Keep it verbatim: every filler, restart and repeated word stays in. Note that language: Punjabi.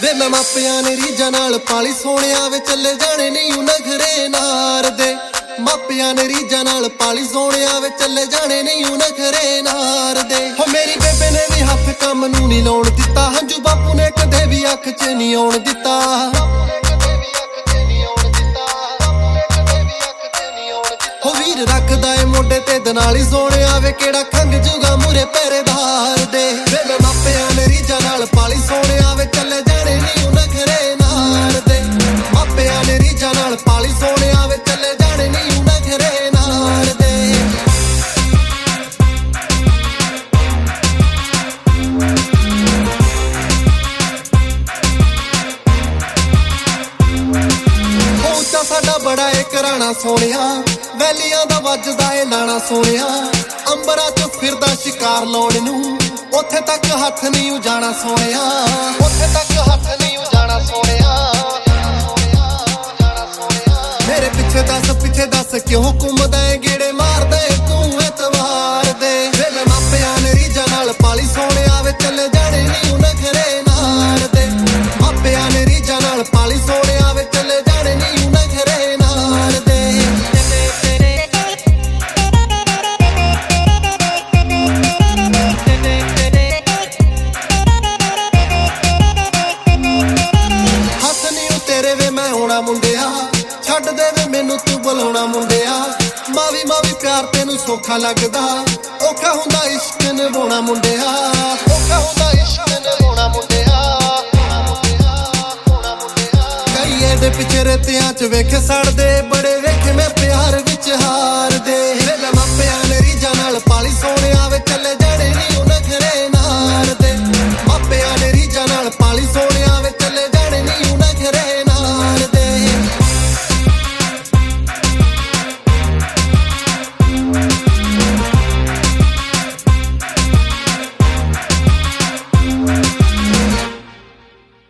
ਵੇ ਮੈਂ ਮਾਪਿਆਂ ਨੇ ਰੀਝਾਂ ਨਾਲ ਪਾਲੀ ਸੋਹਣਿਆ ਵੇ ਚੱਲੇ ਜਾਣੇ ਨਹੀਂ ਉਹ ਨਖਰੇ ਨਾਰ ਦੇ ਮਾਪਿਆਂ ਨੇ ਰੀਝਾਂ ਨਾਲ ਪਾਲੀ ਸੋਹਣਿਆ ਵੇ ਚੱਲੇ ਜਾਣੇ ਨਹੀਂ ਉਹ ਨਖਰੇ ਨਾਰ ਦੇ ਹੋ ਮੇਰੀ ਬੇਬੇ ਨੇ ਵੀ ਹੱਥ ਕੰਮ ਨੂੰ ਨਹੀਂ ਲਾਉਣ ਦਿੱਤਾ ਹੰਝੂ ਬਾਪੂ ਨੇ ਕਦੇ ਵੀ ਅੱਖ 'ਚ ਨਹੀਂ ਆਉਣ ਦਿੱਤਾ ਹੋ ਵੀਰ ਰੱਖਦਾ ਏ ਮੋਢੇ ਤੇ ਦਨਾਲੀ ਸੋਹਣਿਆ ਵੇ ਕਿਹੜਾ ਖੰਗ ਜੂਗਾ ਮੂਰੇ ਪਹਿਰੇਦਾਰ ਦੇ ਵੇ ਮੈਂ ਮਾਪਿਆਂ ਨੇ ਰੀਝਾਂ ਨਾਲ ਪਾਲੀ ਸੋਹਣਿਆ ਵੇ ਚੱਲੇ ਜਾਣੇ ਨਹੀਂ ਉਹ ਨਖਰੇ ਨਾਰ ਦੇ ਮਾਪਿਆਂ ਨੇ ਰੀਝਾਂ ਨਾਲ ਪਾਲੀ ਸੋਹਣਿਆ ਵੇ ਚੱਲੇ ਜਾਣੇ ਨਹੀਂ ਉਹ ਨਖਰੇ ਨਾਰ ਦੇ ਪਹੁੰਚਾ ਸਾਡਾ ਬੜਾ ਏ ਘਰਾਣਾ ਸੋਹਣਿਆ ਵੈਲੀਆਂ ਦਾ ਵੱਜਦਾ ਏ ਲਾਣਾ ਸੋਹਣਿਆ ਅੰਬਰਾਂ 'ਚ ਫਿਰਦਾ ਸ਼ਿਕਾਰ ਲਾਉਣ ਨੂੰ ਉੱਥੇ ਤੱਕ ਹੱਥ ਨਹੀਂ ਉਜਾਣਾ ਸੋਹਣਿਆ ਉੱਥੇ ਤੱਕ ਹੱਥ ਨਹੀਂ ਉਜਾਣਾ ਸੋਹਣਿਆ ਮੇਰੇ ਪਿੱਛੇ ਦੱਸ ਪਿੱਛੇ ਦੱਸ ਕਿਉਂ ਘੁੰਮਦਾ ਏ ਗੇੜੇ ਮਾਰਦਾ ਏ ਤੂੰ ਐਤਵਾਰ ਦੇ ਵੇ ਮੈਂ ਮਾਪਿਆਂ ਨੇ ਰੀਝਾਂ ਨਾਲ ਪਾਲੀ ਸੋਹਣਿਆ ਵੇ ਚੱਲੇ ਜਾਣੇ ਨਹੀਂ ਉਹ ਨਖਰੇ ਨਾਰ ਦੇ ਮਾਪਿਆਂ ਨੇ ਰੀਝਾਂ ਨਾਲ ਪਾਲੀ ਸੋਹਣਿਆ ਵੇ ਚੱਲੇ ਜਾਣੇ ਨਹੀਂ ਉਹ ਨਖਰੇ ਨਾਰ ਦੇ ਮੁੰਡਿਆ ਛੱਡ ਦੇ ਵੇ ਮੈਨੂੰ ਤੂੰ ਬੁਲਾਉਣਾ ਮੁੰਡਿਆ ਮਾਵੀ ਮਾਵੀ ਪਿਆਰ ਤੈਨੂੰ ਸੌਖਾ ਲੱਗਦਾ ਔਖਾ ਹੁੰਦਾ ਇਸ਼ਕ ਨਿਭਾਉਣਾ ਮੁੰਡਿਆ ਔਖਾ ਹੁੰਦਾ ਇਸ਼ਕ ਨਿਭਾਉਣਾ ਮੁੰਡਿਆ ਕਈ ਇਹਦੇ ਪਿੱਛੇ ਰਤਿਆਂ 'ਚ ਵੇਖੇ ਸੜਦੇ ਬੜੇ ਵੇਖੇ ਮੈਂ ਪਿਆਰ